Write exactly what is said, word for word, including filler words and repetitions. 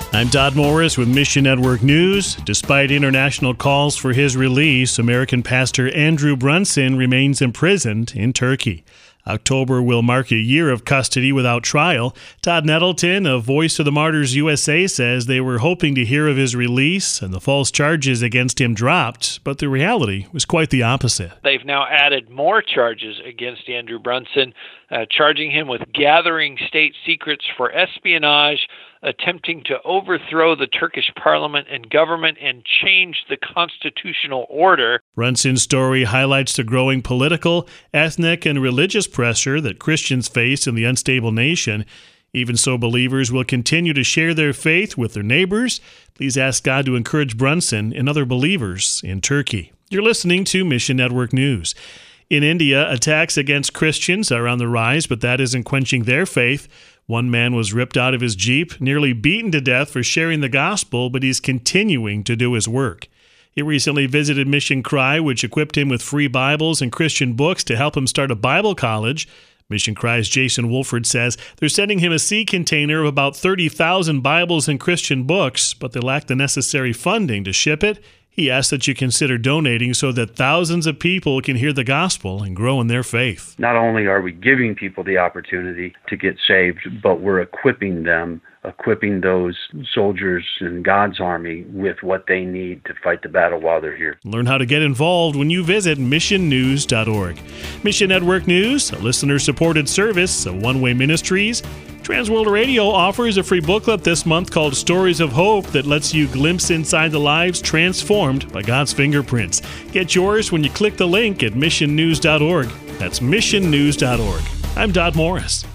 I'm Dodd Morris with Mission Network News. Despite international calls for his release, American pastor Andrew Brunson remains imprisoned in Turkey. October will mark a year of custody without trial. Todd Nettleton of Voice of the Martyrs U S A says they were hoping to hear of his release and the false charges against him dropped, but the reality was quite the opposite. They've now added more charges against Andrew Brunson, uh, charging him with gathering state secrets for espionage, attempting to overthrow the Turkish parliament and government and change the constitutional order. Brunson's story highlights the growing political, ethnic, and religious pressure that Christians face in the unstable nation. Even so, believers will continue to share their faith with their neighbors. Please ask God to encourage Brunson and other believers in Turkey. You're listening to Mission Network News. In India, attacks against Christians are on the rise, but that isn't quenching their faith. One man was ripped out of his Jeep, nearly beaten to death for sharing the gospel, but he's continuing to do his work. He recently visited Mission Cry, which equipped him with free Bibles and Christian books to help him start a Bible college. Mission Cry's Jason Wolford says they're sending him a sea container of about thirty thousand Bibles and Christian books, but they lack the necessary funding to ship it. He asks that you consider donating so that thousands of people can hear the gospel and grow in their faith. Not only are we giving people the opportunity to get saved, but we're equipping them, equipping those soldiers in God's army with what they need to fight the battle while they're here. Learn how to get involved when you visit mission news dot org. Mission Network News, a listener-supported service of One Way Ministries. Transworld Radio offers a free booklet this month called Stories of Hope that lets you glimpse inside the lives transformed by God's fingerprints. Get yours when you click the link at mission news dot org. That's mission news dot org. I'm Dodd Morris.